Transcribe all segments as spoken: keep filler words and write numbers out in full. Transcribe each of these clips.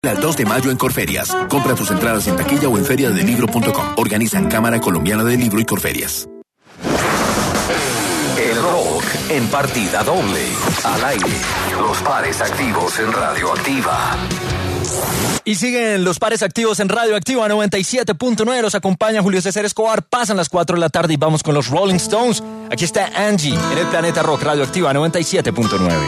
Al dos de mayo en Corferias. Compra tus entradas en taquilla o en feria del libro punto com. Organizan Cámara Colombiana del Libro y Corferias. El rock en partida doble. Al aire. Los pares activos en Radioactiva. Y siguen los pares activos en Radioactiva noventa y siete punto nueve. Los acompaña Julio César Escobar. Pasan las cuatro de la tarde y vamos con los Rolling Stones. Aquí está Angie en el Planeta Rock. Radioactiva noventa y siete punto nueve.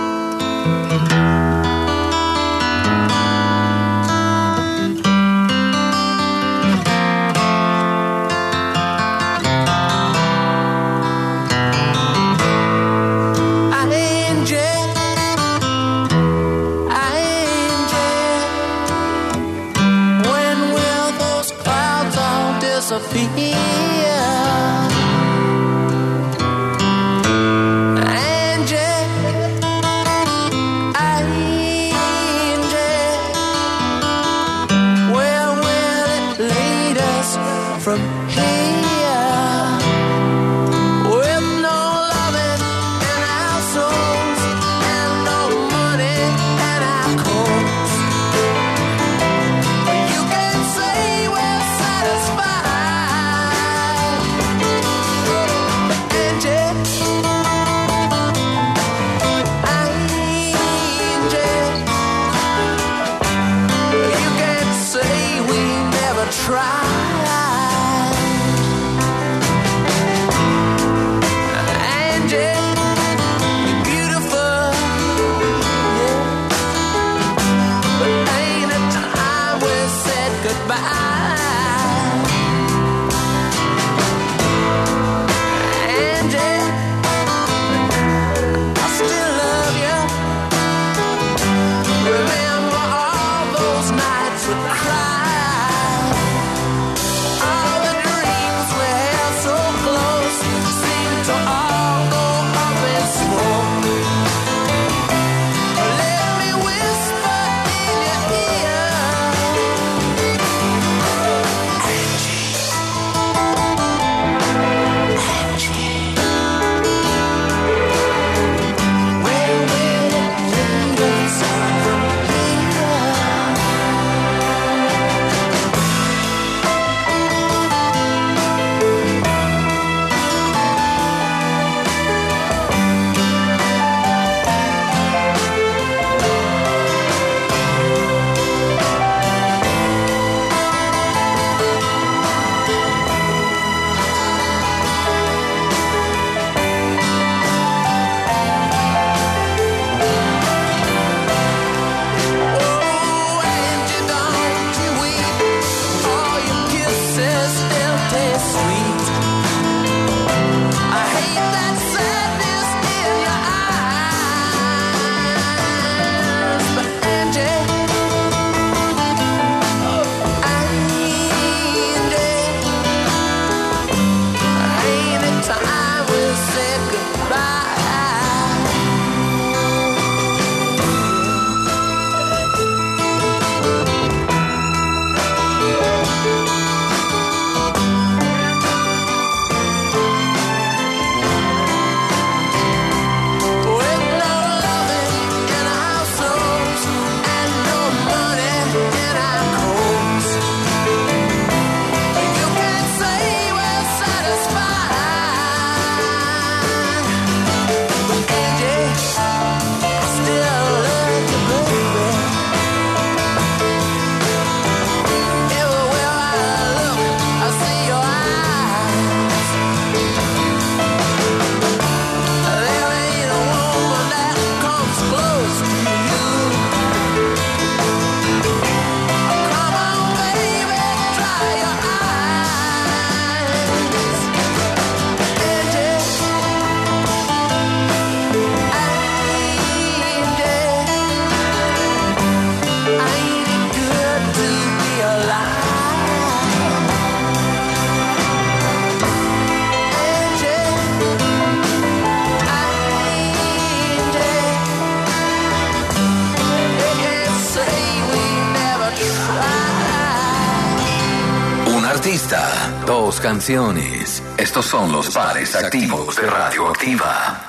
artista, dos canciones. Estos son los pares activos de Radioactiva.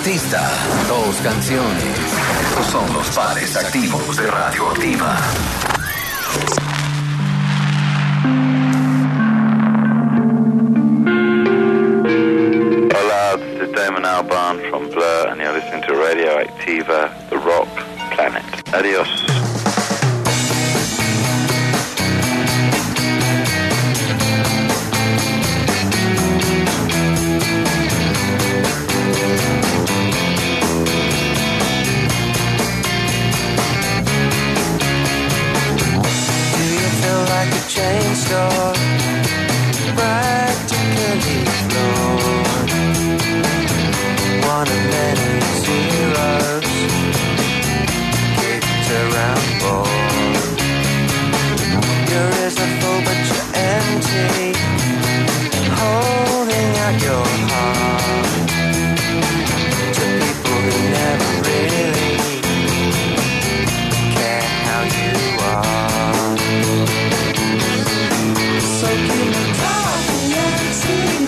artista, dos canciones. Estos son los pares activos de Radioactiva. Hola, this is Damon Albarn from Blur, and you're listening to Radioactiva, the rock planet. Adios. Chain store, practically flawed. One of many zeros kicked around board. You're as a full but you're empty, holding out your heart to people who never really care how you are. So keep me talking and singing.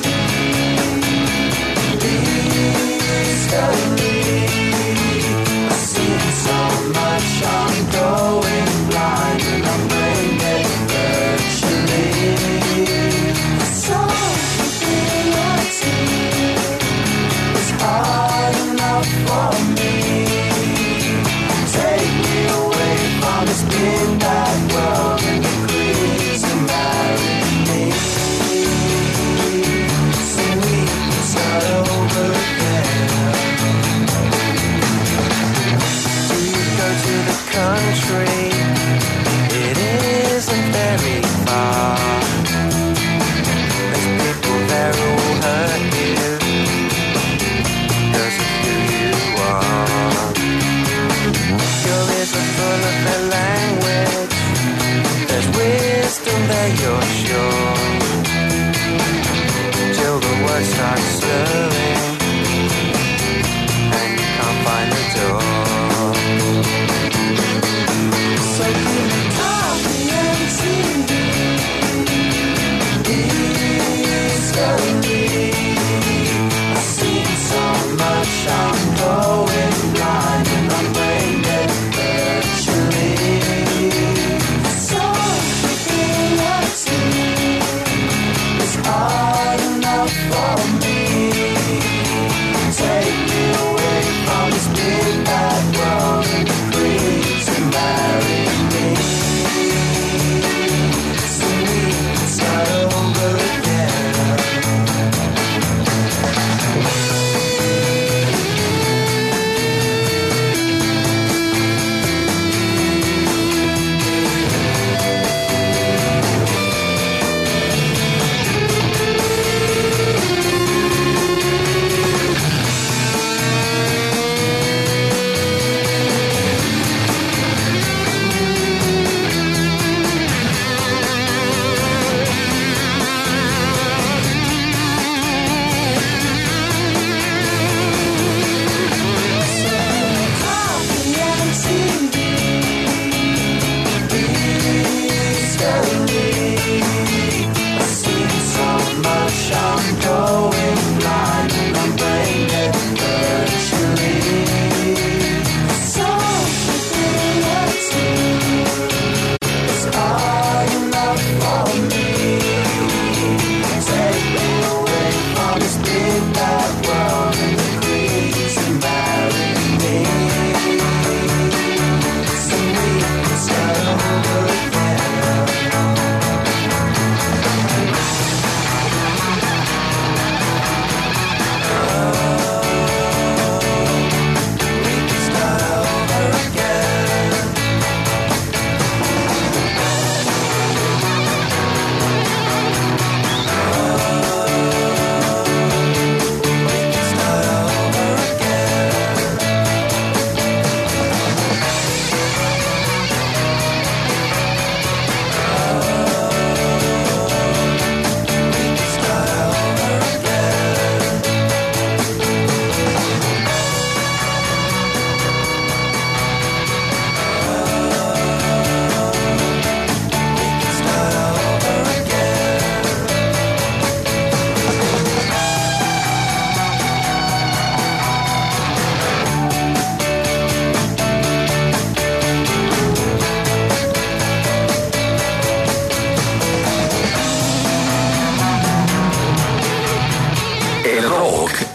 Please don't leave. I've seen so much, I'm going blind and I'm brain dead virtually. So keeping on seeing is hard enough for me. Take me away from this big bad world and the creeds and marry. Over there. Do you go to the country? It isn't very far. There's people there who'll hurt you because of who you are. Your ears are full of their language. There's wisdom there, you're sure. Till the words start slurring and you can't find the door. So keep me talking and singing easily. I've seen so much, I'm going blind and I'm brain dead virtually. So keep me watching.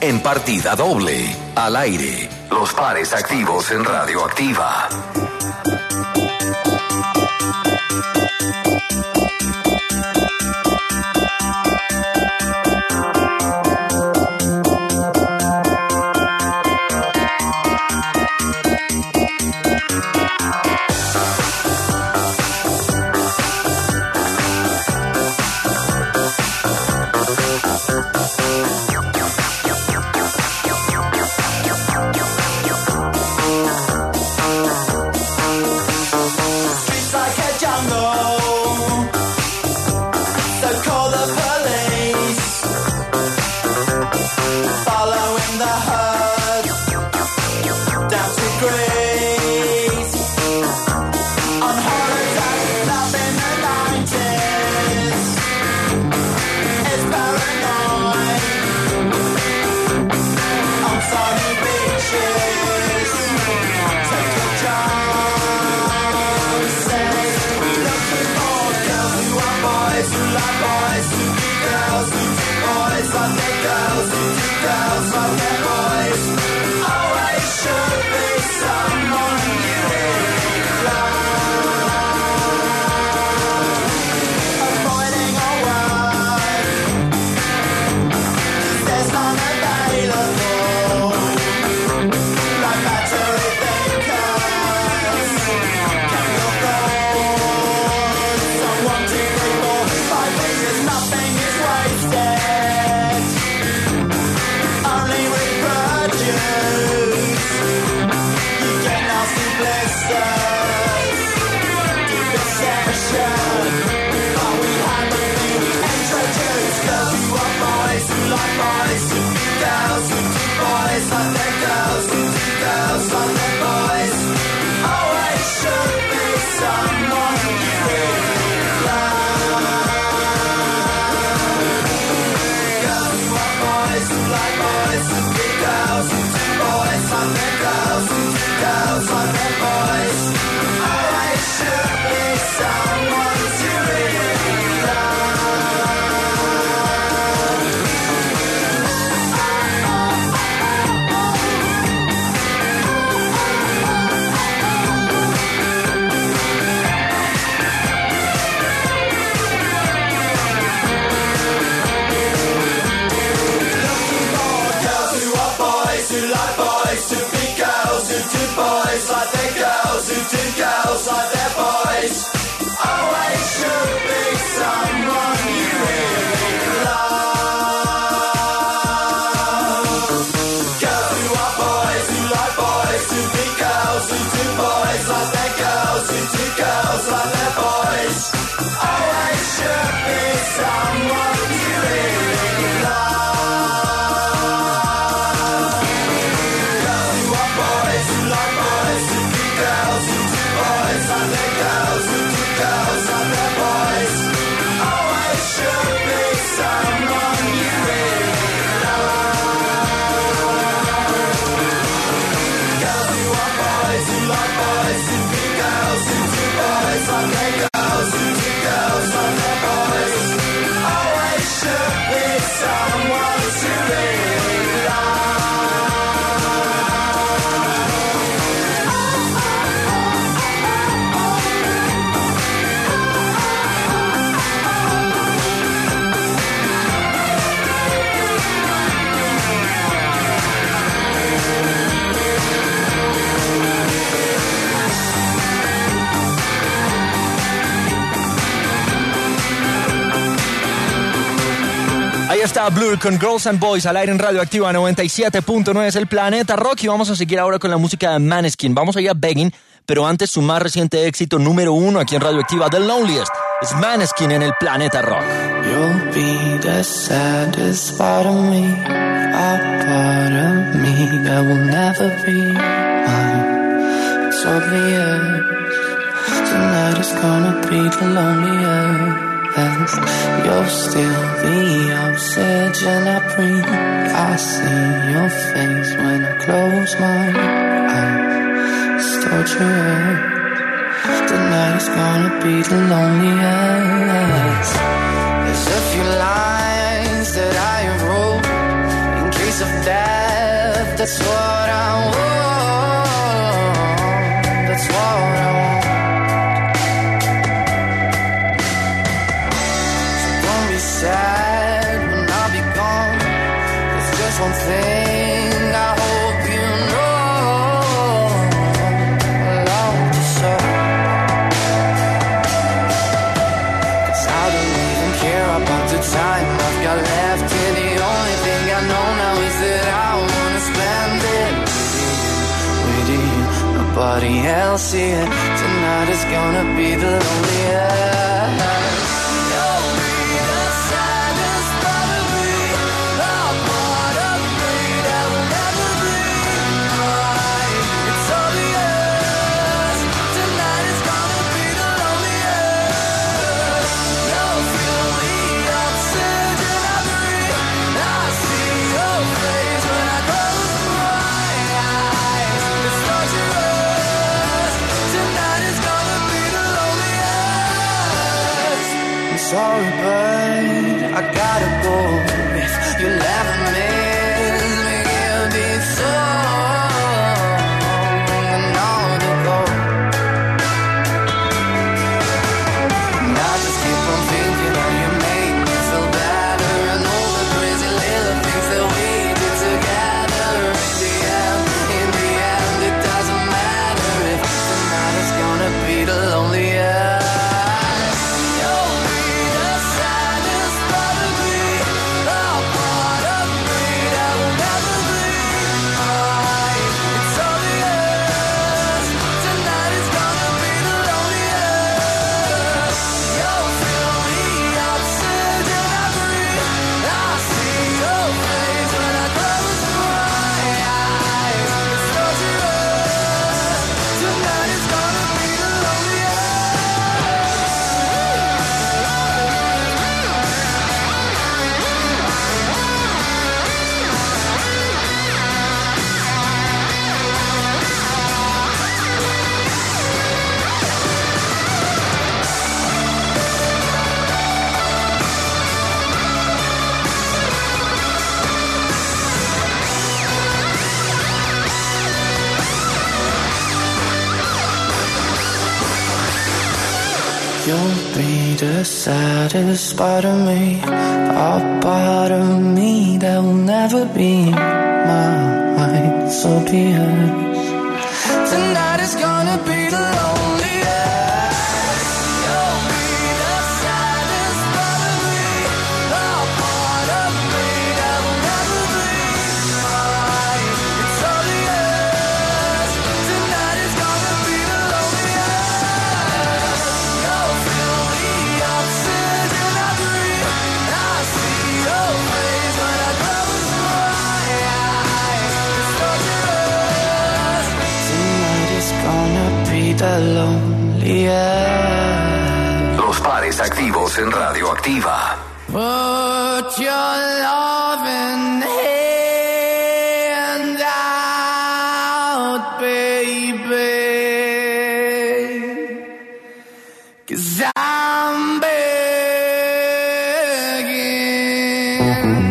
En partida doble, al aire, los pares activos en Radioactiva. Está Blur con Girls and Boys al aire en Radioactiva noventa y siete punto nueve, es el Planeta Rock, y vamos a seguir ahora con la música de Maneskin. Vamos a ir a Begging, pero antes su más reciente éxito número uno aquí en Radioactiva, The Loneliest. Es Maneskin en el Planeta Rock. You'll be the saddest part of me, a part of me that will never be mine. It's obvious, tonight is gonna be the loneliest. You're still the oxygen I breathe. I see your face when I close my eyes. It's torture. Tonight is gonna be the loneliest. There's a few lines that I have wrote in case of that. That's what I want. That's what I want. So don't be sad when I'll be gone. There's just one thing I hope you know. I love you so. 'Cause I don't even care about the time I've got left here. The only thing I know now is that I wanna spend it with you, with you, nobody else here. Tonight is gonna be the loneliest. You'll be the saddest part of me, the part of me that will never be mine. It's obvious, tonight is gonna be the loneliest. You'll feel the oxygen I breathe. I see your face when I close my eyes. It's torturous, tonight is gonna be the loneliest. I'm sorry, but I gotta go. If you'll ever miss me, give me some, and I'll go. And I just keep on thinking how you make me feel better, and all the crazy little things that we did together. In the end, in the end, it doesn't matter if tonight is gonna be the loneliest. You'll be the saddest part of me, the part of me that will never be mine. It's obvious, tonight is gonna be the loneliest. You'll feel the oxygen I breathe. I see your face when I close my eyes. It's torturous, tonight is gonna be the loneliest. You'll be the saddest part of me, a part of me that will never be mine. So obvious, tonight is gonna be the loneliest. You'll be the saddest part of me, a part of me that will never be mine. It's obvious, tonight is gonna be the loneliest. You'll feel the oxygen I breathe. I see your face when I close my eyes. It's torturous, tonight is gonna be the loneliest. Los pares activos en Radio Activa. Put your loving hand out, baby, 'cause I'm begging.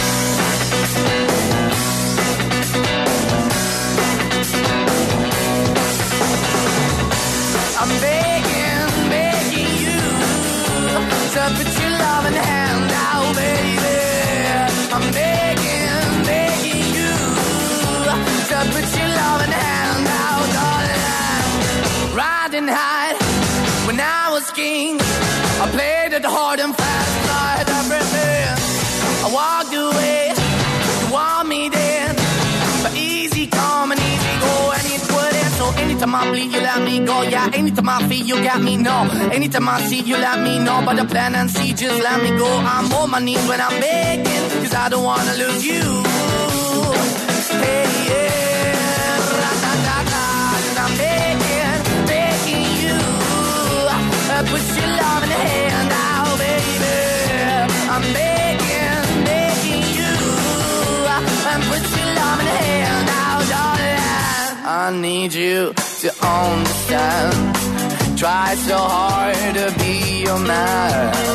I'm begging, begging you to put your loving hand out, baby. I'm begging, begging you to put your loving hand out, darling. Riding high when I was king, I played it hard and fast, I had everything. I walked away, you want me then, but easy come and easy go, and it wouldn't. So anytime I bleed, you let me go. Yeah, anytime I feel, you got me, no. Anytime I see, you let me know. But the plan and see, just let me go. I'm on my knees when I'm begging, 'cause I don't wanna lose you. Hey, yeah, ra-da-da-da, 'cause I'm begging, begging you. Uh, put your love in the hand out, baby. I'm begging, begging you. Uh, and put your love in the hand out, darling. I need you to understand. Try so hard to be your man.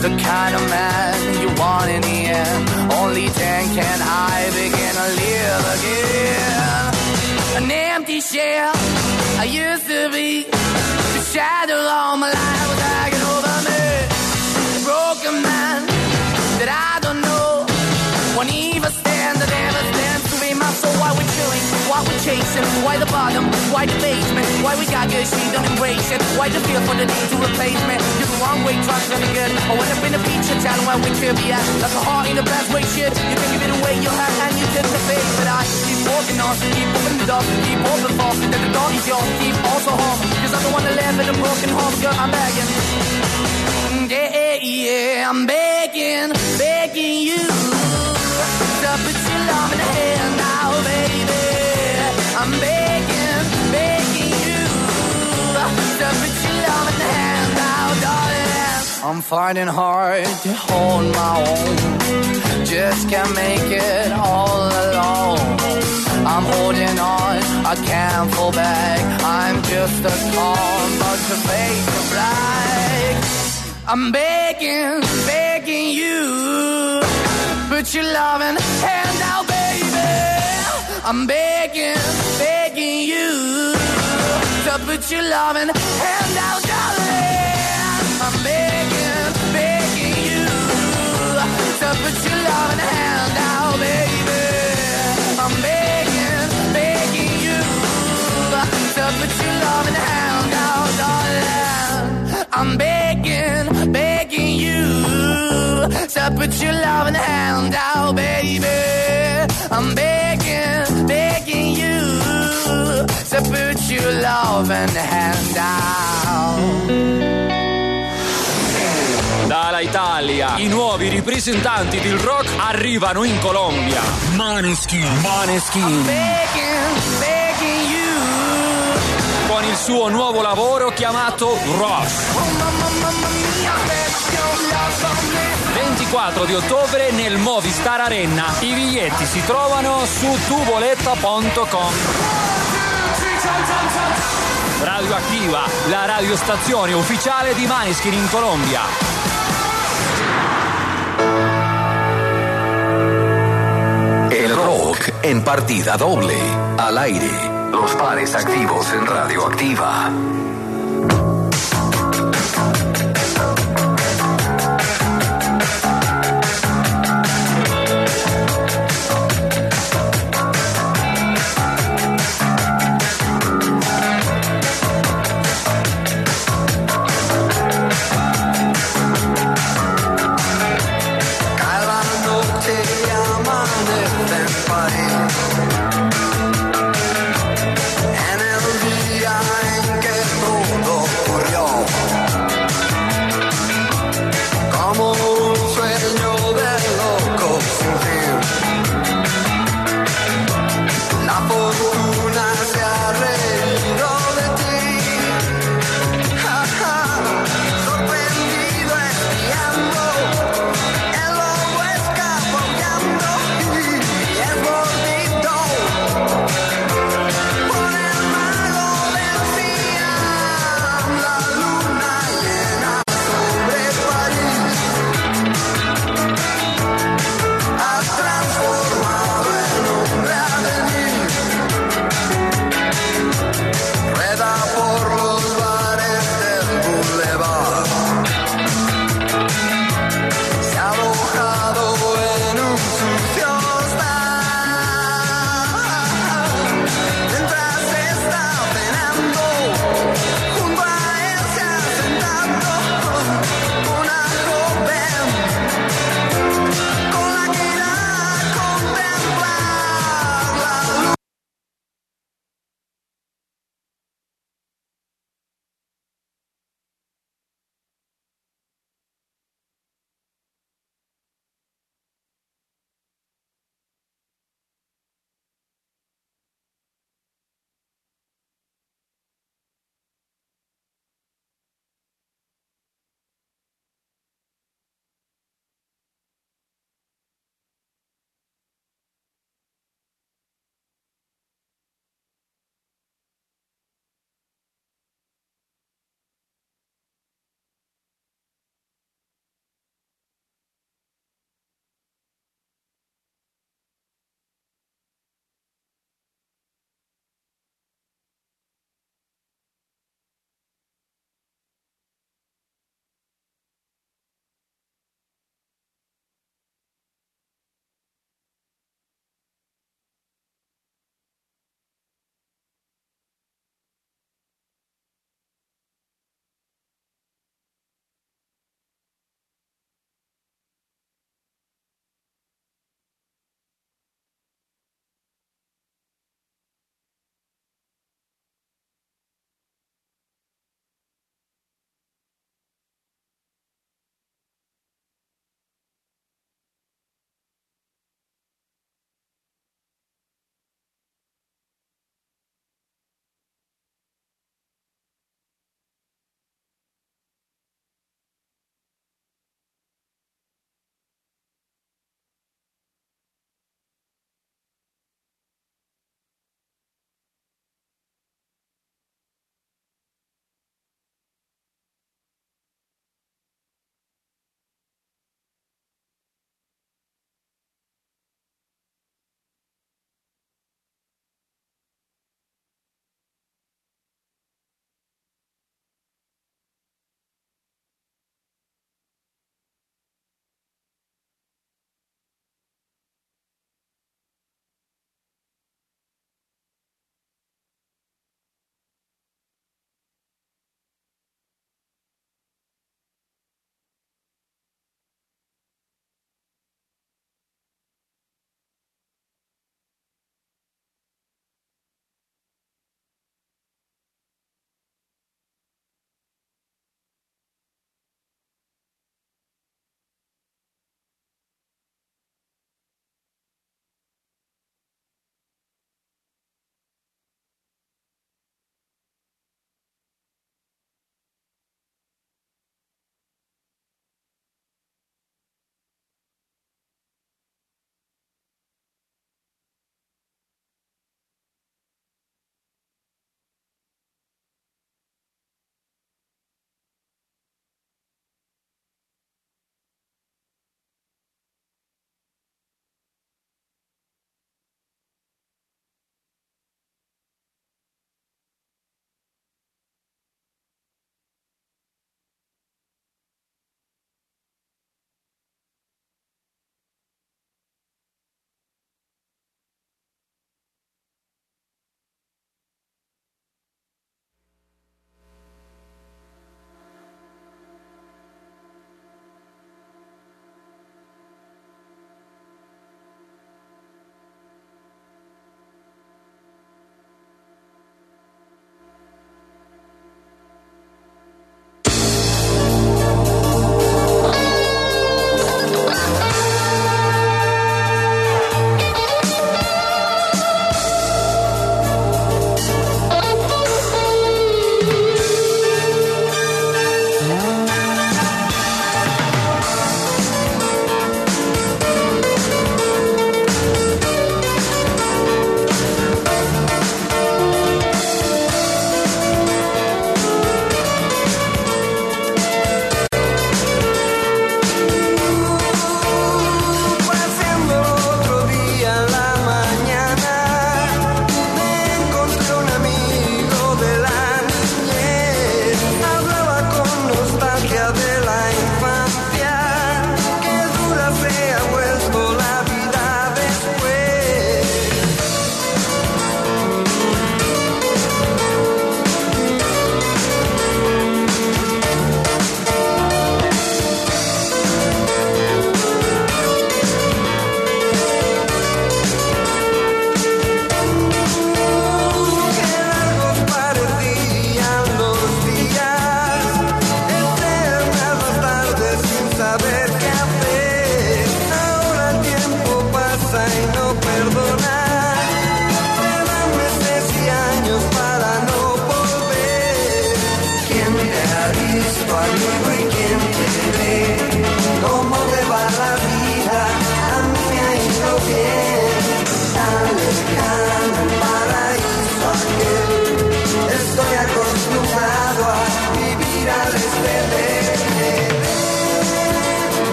the kind of man you want in the end. Only then can I begin to live again. An empty shell I used to be, the shadow all my life was hanging over me. A broken man that I don't know, won't even stand, that never stands to be my soul. Why we chilling, why we chasing, why the bottom, why the basement, why we got good, she don't embrace it, why the feel for the need to replace me. You're the wrong way, trying to good, I went up in the feature, telling where we could be at, like a heart in the best way, shit, you can give it away, you have, and you take the face, but I keep walking on, keep opening the door, keep open for, that the door is yours, keep also home, cause I'm the one that live in a broken home, girl, I'm begging. Yeah, yeah, I'm begging, begging you to put your love in the hand now, baby. I'm begging, begging you to put your love in the hand now, darling. I'm finding hard to hold my own, just can't make it all alone. I'm holding on, I can't fall back, I'm just a call, but to fade to black. I'm begging, begging you, put your loving hand out, baby. I'm begging, begging you, to put your loving hand out, darling. I'm begging, begging you, to put your loving hand out, baby. I'm begging, begging you, to put your loving hand out, darling. I'm begging, begging you, to put your loving hand out, baby. I'm begging, begging you, to put your loving hand out. Dalla Italia, i nuovi ripresentanti del rock arrivano in Colombia. Maneskin, Maneskin. I'm begging, begging you, con il suo nuovo lavoro chiamato Rush. ventiquattro di ottobre nel Movistar Arena. I biglietti si trovano su tuboletta punto com. Radioattiva, la radiostazione ufficiale di Maneskin in Colombia. El rock en partida doble, al aire. Los pares activos en Radioactiva. En el día en que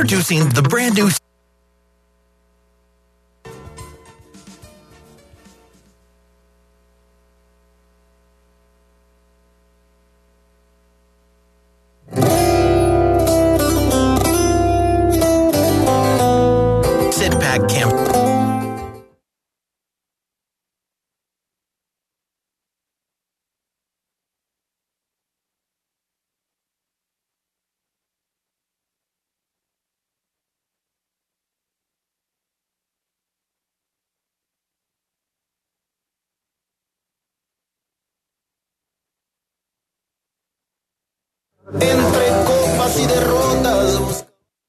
Introducing the brand new... Sit back, camp. Entre copas y derrotas.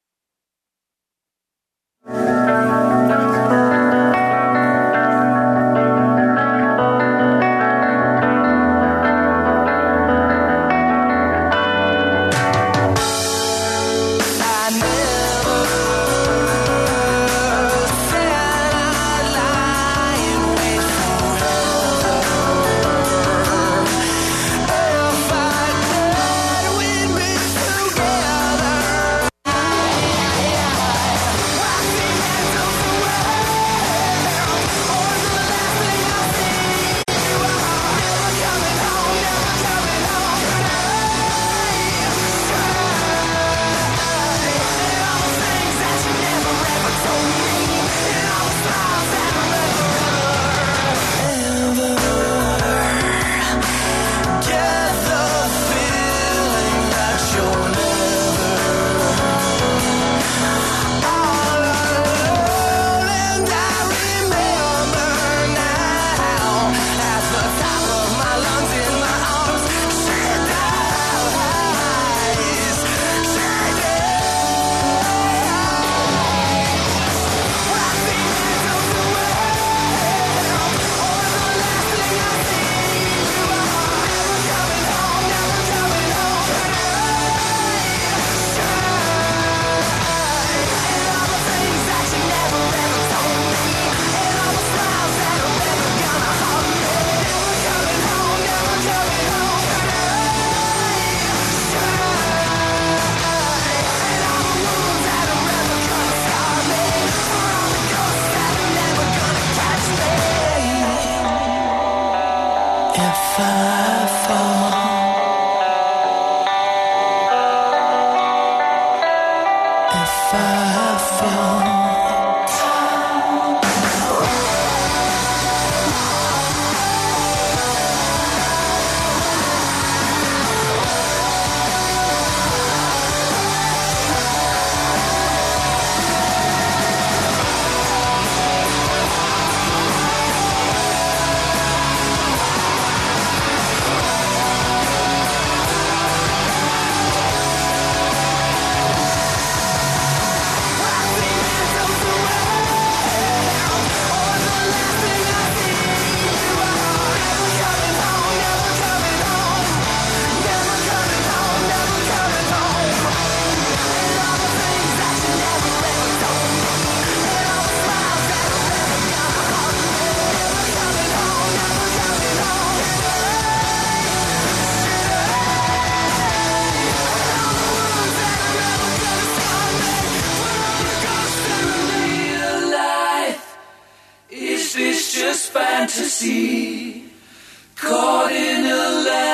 fantasy, caught in a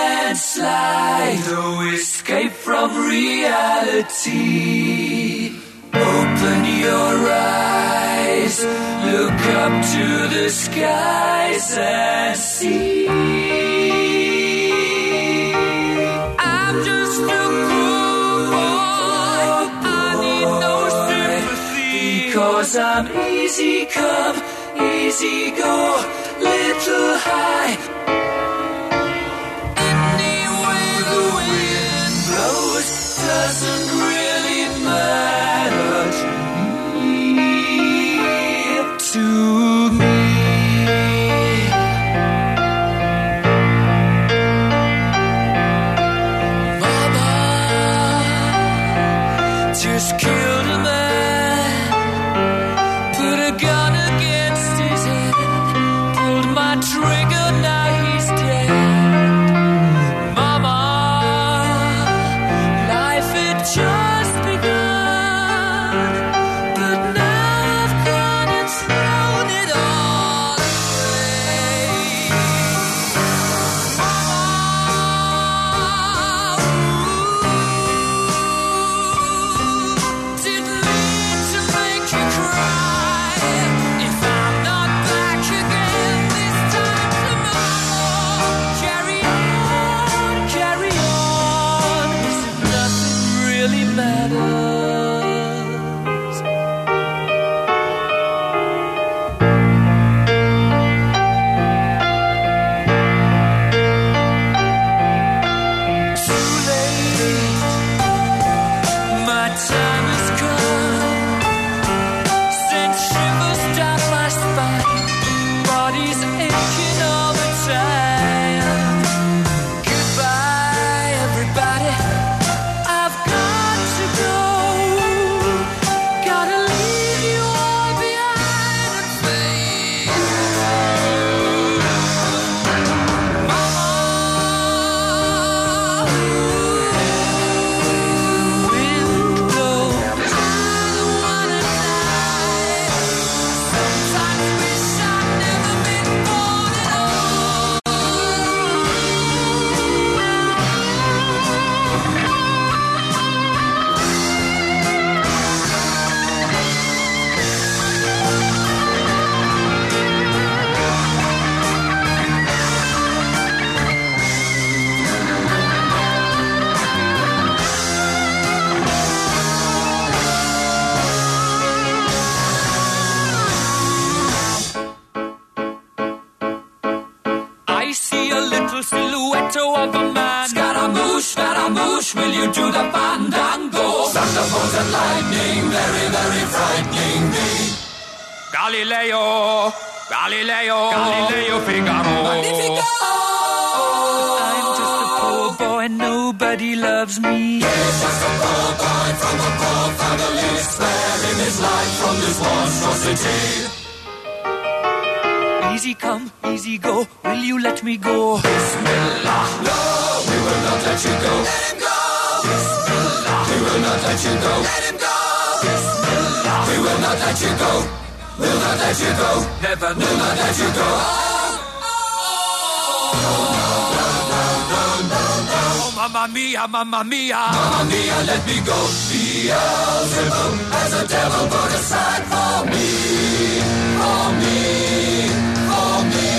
landslide, no escape from reality. Open your eyes, look up to the skies and see. I'm just a poor boy, I need no sympathy, because I'm easy come, easy go, little high. Any way the wind blows doesn't really matter to me, to me. Mama just killed a man, put a gun against his head, pulled my trigger. I see a little silhouette of a man. Scaramouche, Scaramouche, will you do the fandango? Thunderbolt and lightning, very, very frightening me. Galileo, Galileo, Galileo Figaro. Magnifico! I'm just a poor boy, nobody loves me. He's just a poor boy from a poor family, sparing his life from this monstrosity. Easy come, easy go, will you let me go? Bismillah, no, we will not let you go. Let him go. Bismillah, we will not let you go. Let him go. Bismillah, we will not let you go. We'll not let you go. Never, will not let you go. Oh, mamma mia, mamma mia, mamma mia, let me go. Beelzebub has a devil put aside for me, for me, for me.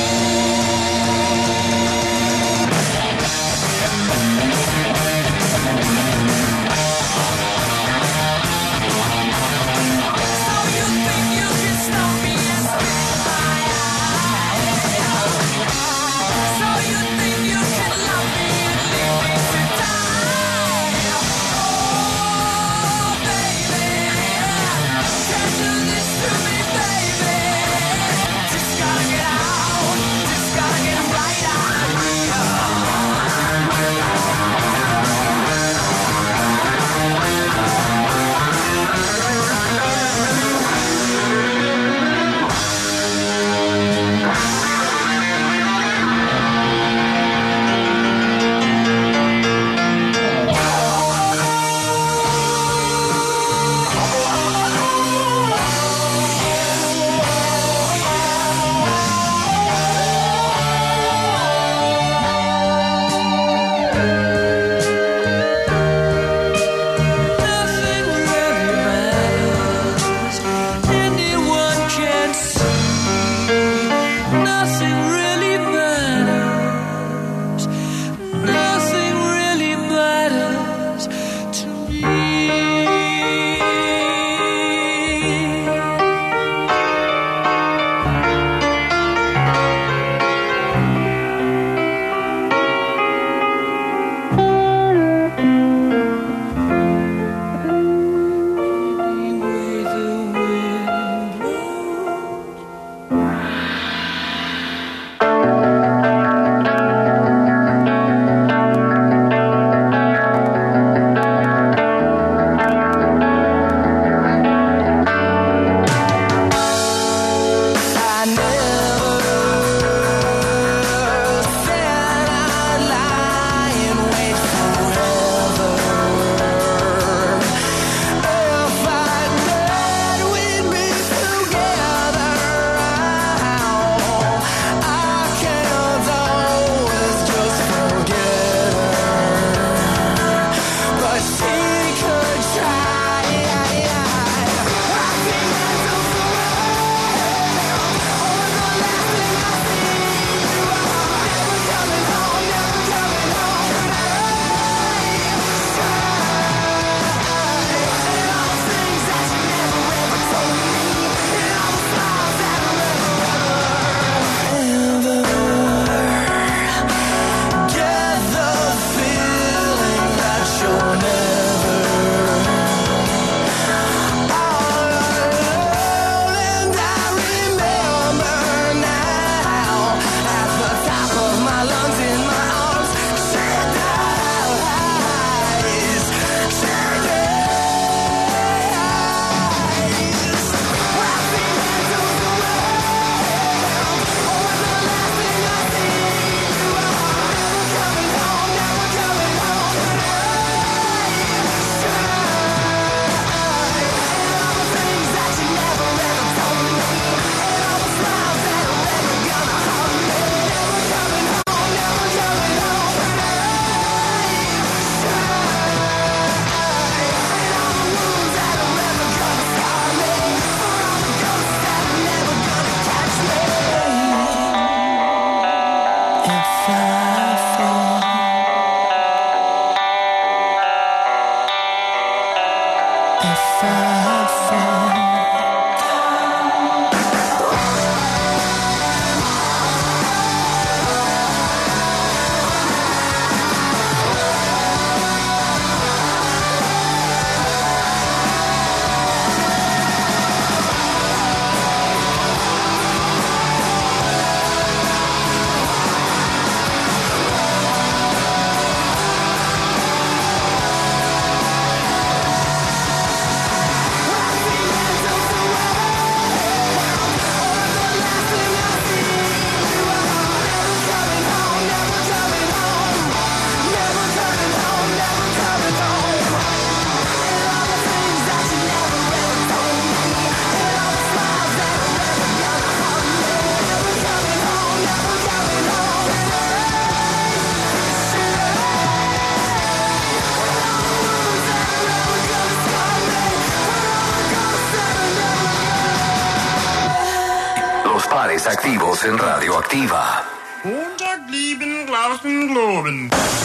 pares activos en Radioactiva. Montag, lieben, glauben, globen.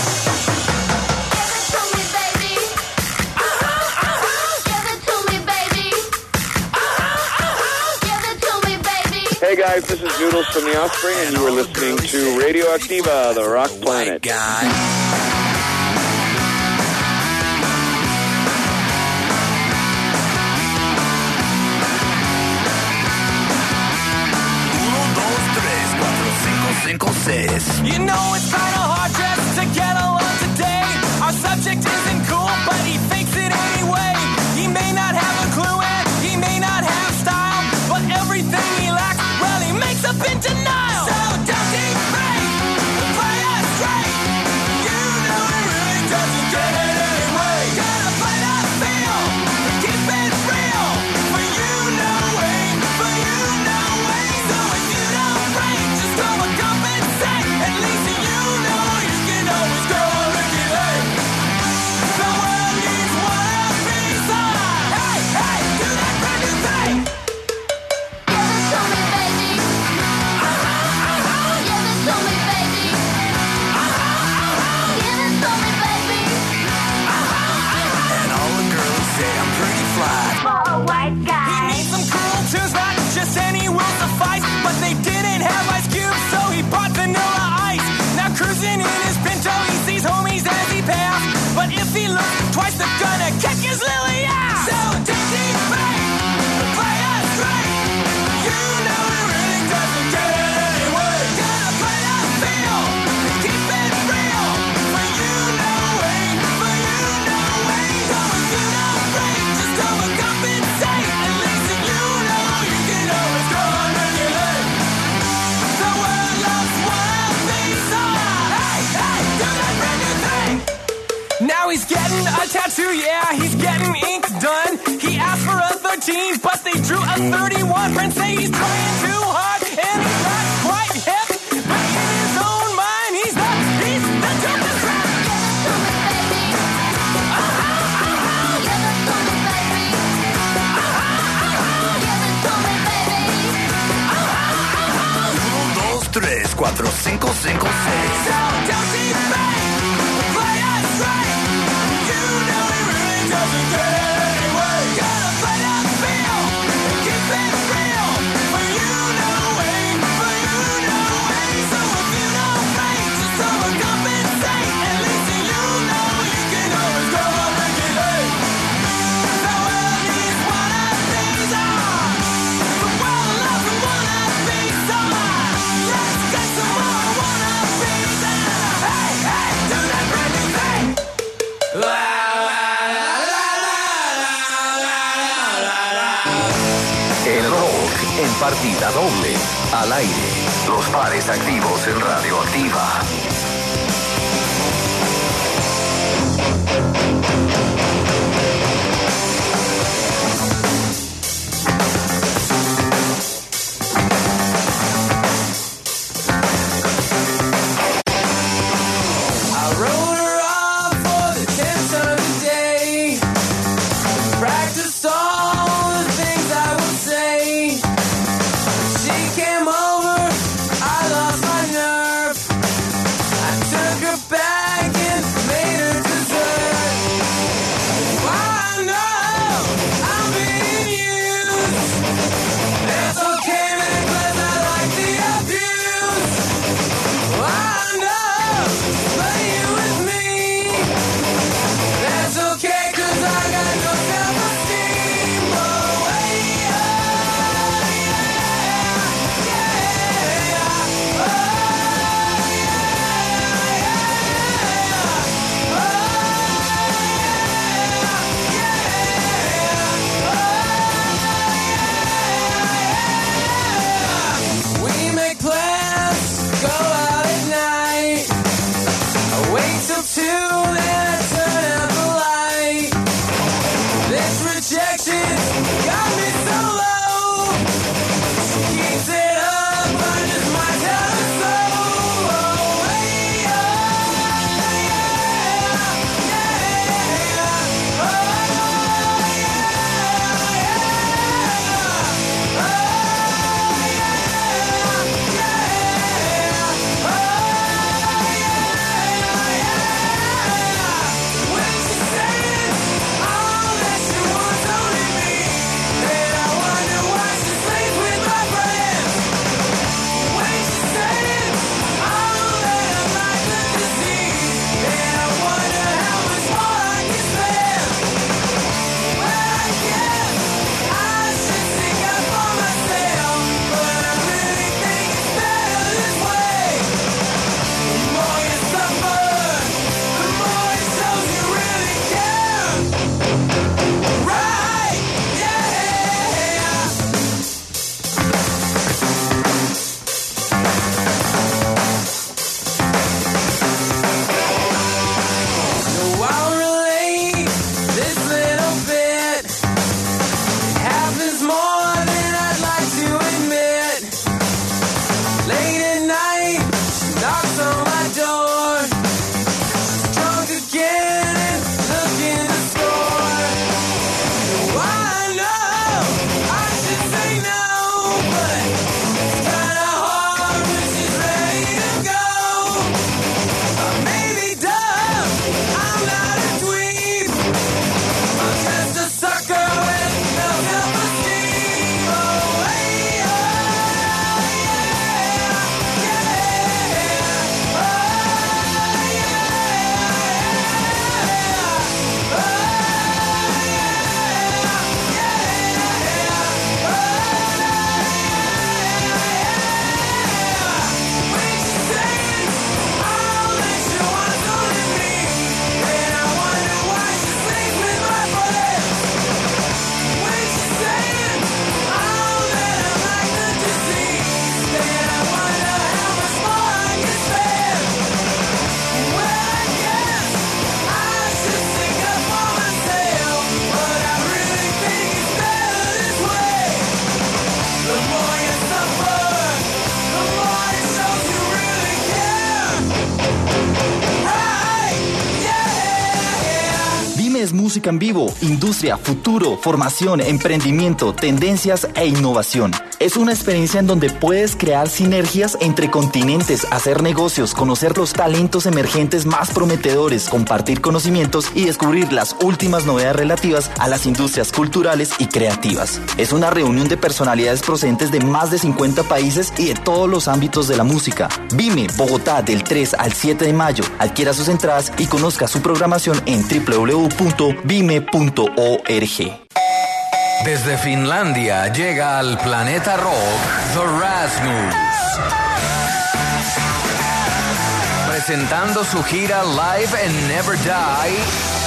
Hey guys, this is Noodles from The Offspring, and you are listening to Radioactiva, the rock planet. You know it's kinda hard just to get along today. Our subject isn't cool, but he fakes it anyway. He may not have a clue and he may not have style, but everything he lacks, well, he makes up in denial. So don't keep fake, play us straight. You know he really doesn't get it anyway. Gotta play that feel, keep it real. For you know way, for you know way. So if you don't break, just overcompensate. At least you know you can always go on Ricky Lake. The world needs one of these. Hey, hey, do that brand new thing. Give it to me, baby. Uh-huh, uh-huh. Give it to me, baby. Uh-huh, uh-huh. Give it to me, baby. Uh-huh, uh-huh. And all the girls say I'm pretty fly. For a white He guy. needs some cool tunes, not just any will suffice. But they didn't have Ice Cube, so he bought Vanilla Ice. Now cruising in his Pinto, he sees homies as he passed. But if he looks twice, they're gonna kick his lily ass. So don't keep fake, play us straight. You know he really doesn't get it anyway. Gotta play that feel, keep it real. For you know way, for you know way. So if you don't break, just overcompensate. At least you know you can always go on regulate. The world loves one of these songs. Hey, hey, do that brand new thing. Now he's getting a tattoo, yeah, he's getting ink done. He asked for a thirteen, but they drew a thirty-one. Friends say he's trying too hard, and he's not quite hip. But in his own mind, he's the, he's the dopest rap. Give it to me, baby. Uh-huh, uh-huh. Give it to me, baby. Uh-huh, give it to me, baby. Un, dos, tres, cuatro, cinco, cinco, seis. So don't be fake, play us straight. You know he really doesn't get it anyway. Gotta play that feel, keep it real. For you know way, for you know way. So if you don't break, just overcompensate. At least you know you can always go on regulate. The world needs one of these songs. The world loves one of these songs. Let's get some more one of these songs. Hey, hey, do that brand new thing. La, la, la, la, la, la, la, la. El rock en partida doble. Al aire. Los pares activos en Radioactiva. I wrote her off for the tenth time today. Practiced all the things I would say. She came over, I lost my nerve. es música en vivo, industria, futuro, formación, emprendimiento, tendencias e innovación. Es una experiencia en donde puedes crear sinergias entre continentes, hacer negocios, conocer los talentos emergentes más prometedores, compartir conocimientos y descubrir las últimas novedades relativas a las industrias culturales y creativas. Es una reunión de personalidades procedentes de más de cincuenta países y de todos los ámbitos de la música. Vime, Bogotá, del tres al siete de mayo. Adquiera sus entradas y conozca su programación en doble u doble u doble u punto vime punto org. Desde Finlandia llega al planeta rock The Rasmus, presentando su gira Live and Never Die.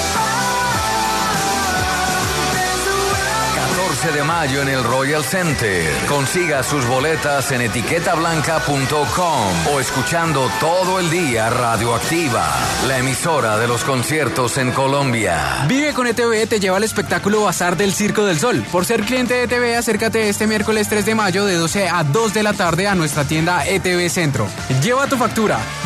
catorce de mayo en el Royal Center. Consiga sus boletas en etiqueta blanca punto com o escuchando todo el día Radioactiva, la emisora de los conciertos en Colombia. Vive con E T V te lleva al espectáculo Bazar del Circo del Sol. Por ser cliente de E T V, acércate este miércoles tres de mayo de doce a dos de la tarde a nuestra tienda E T V Centro. Lleva tu factura.